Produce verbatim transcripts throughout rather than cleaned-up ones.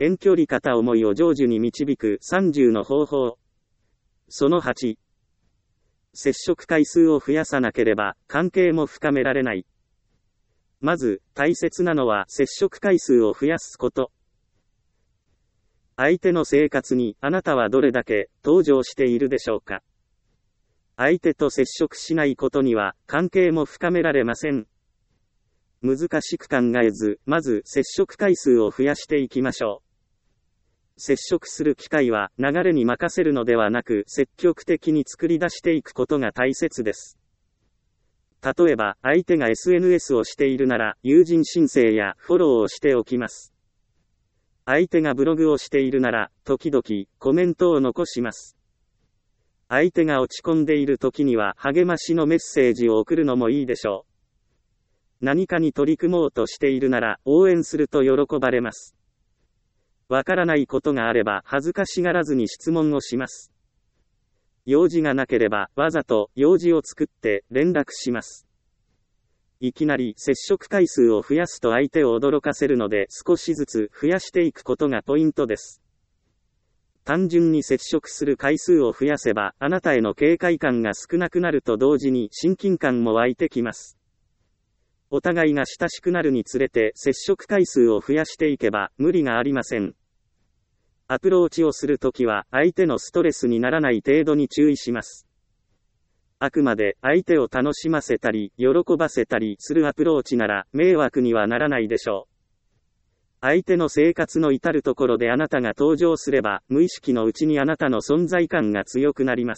遠距離片思いを成就に導くさんじゅうの方法。そのはち。接触回数を増やさなければ、関係も深められない。まず、大切なのは接触回数を増やすこと。相手の生活にあなたはどれだけ登場しているでしょうか。相手と接触しないことには関係も深められません。難しく考えず、まず接触回数を増やしていきましょう。接触する機会は流れに任せるのではなく、積極的に作り出していくことが大切です。例えば、相手が エスエヌエス をしているなら、友人申請やフォローをしておきます。相手がブログをしているなら、時々コメントを残します。相手が落ち込んでいる時には励ましのメッセージを送るのもいいでしょう。何かに取り組もうとしているなら、応援すると喜ばれます。わからないことがあれば恥ずかしがらずに質問をします。用事がなければ、わざと用事を作って連絡します。いきなり接触回数を増やすと相手を驚かせるので、少しずつ増やしていくことがポイントです。単純に接触する回数を増やせば、あなたへの警戒感が少なくなると同時に親近感も湧いてきます。お互いが親しくなるにつれて接触回数を増やしていけば無理がありません。アプローチをするときは相手のストレスにならない程度に注意します。あくまで相手を楽しませたり喜ばせたりするアプローチなら迷惑にはならないでしょう。相手の生活の至るところであなたが登場すれば、無意識のうちにあなたの存在感が強くなります。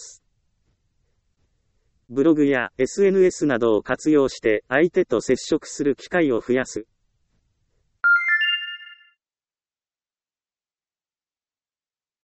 ブログや エスエヌエス などを活用して相手と接触する機会を増やす。